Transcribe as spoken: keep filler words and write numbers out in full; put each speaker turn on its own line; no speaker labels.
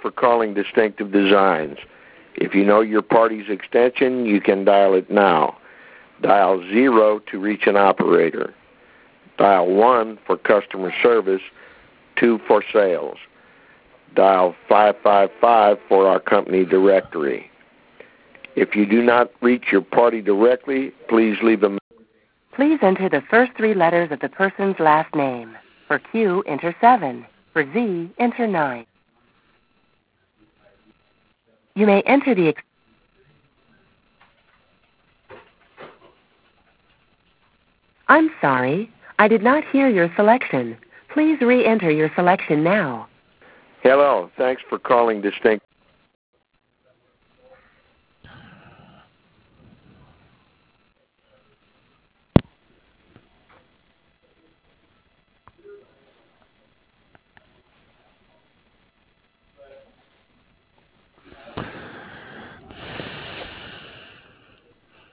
for calling Distinctive Designs. If you know your party's extension, you can dial it now. Dial zero to reach an operator. Dial one for customer service, two for sales. Dial five five five for our company directory. If you do not reach your party directly, please leave a message.
Please enter the first three letters of the person's last name. For Q, enter seven. For Z, enter nine. You may enter the ex- I'm sorry, I did not hear your selection. Please re-enter your selection now.
Hello, thanks for calling Distinct.